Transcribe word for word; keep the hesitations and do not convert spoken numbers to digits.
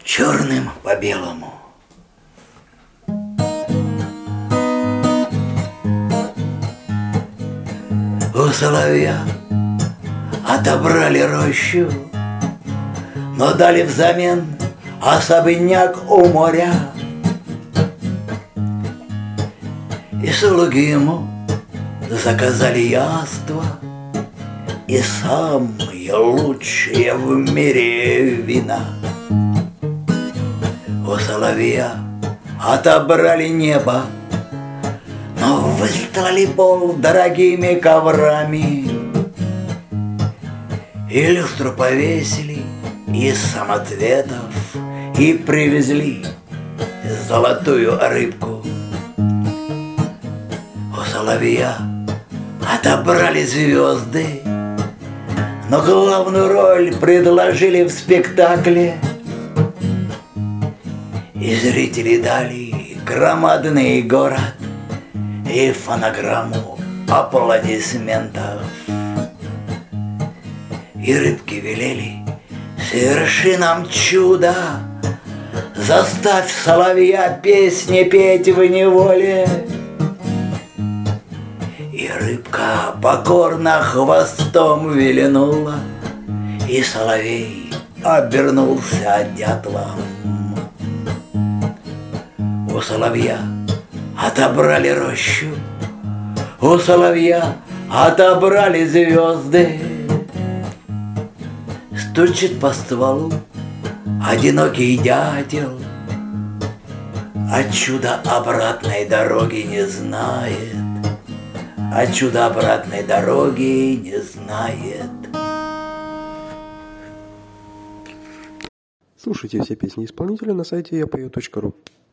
черным по белому. У соловья отобрали рощу, но дали взамен особняк у моря. И слуги ему заказали яства и самые лучшие в мире вина. У соловья отобрали небо, но выстлали пол дорогими коврами. И люстру повесили из самоцветов и привезли золотую рыбку. У соловья отобрали звезды, но главную роль предложили в спектакле. И зрители дали громадный город и фонограмму аплодисментов. И рыбки велели: соверши нам чудо, заставь соловья песни петь в неволе. И рыбка покорно хвостом вилянула, и соловей обернулся дятлом. У соловья отобрали рощу, у соловья отобрали звезды. Стучит по стволу одинокий дятел, а чудо обратной дороги не знает, а чудо обратной дороги не знает. Слушайте все песни исполнителя на сайте я пою точка ру.